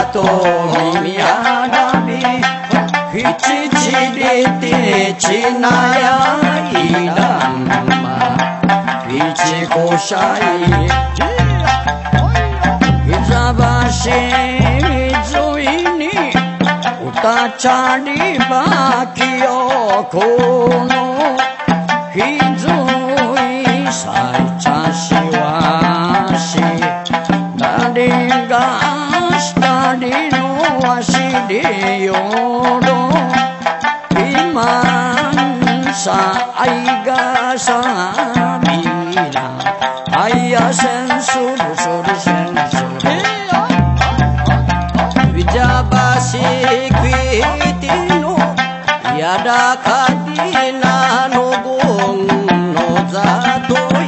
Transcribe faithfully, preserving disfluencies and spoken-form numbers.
と耳あらびひちちりてちなやいらんまひちこしゃいひざばしずいにうたちゃりばきよこのひずいさいちゃしわしだれがしたりのわしりよろ今さあいがさびらあいやせんするするせんするビジャバシクイティのやだかりなのごんのざと